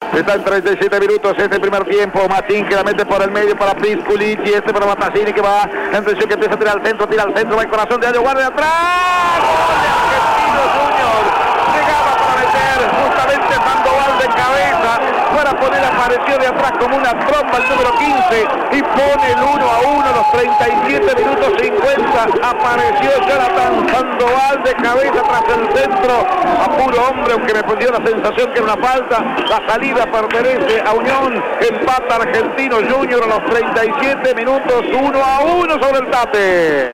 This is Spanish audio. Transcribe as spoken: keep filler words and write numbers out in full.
Está en treinta y siete minutos este primer tiempo. Machín que la mete por el medio para Pisculic y este para Battaglini que va. Atención que empieza a tirar al centro, tira al centro, va el corazón de Allo, guardia atrás. ¡Gol de Argentino Junior! Llegaba para meter justamente Sandoval de cabeza. Para poner, apareció de atrás como una tromba el número quince y pone el uno a uno a los treinta y siete minutos cincuenta. Apareció Jonathan Sandoval de cabeza tras el centro a puro hombre, aunque me dio la sensación que era una falta. La salida pertenece a Unión. Empata Argentino Junior a los treinta y siete minutos, uno a uno sobre el Tate.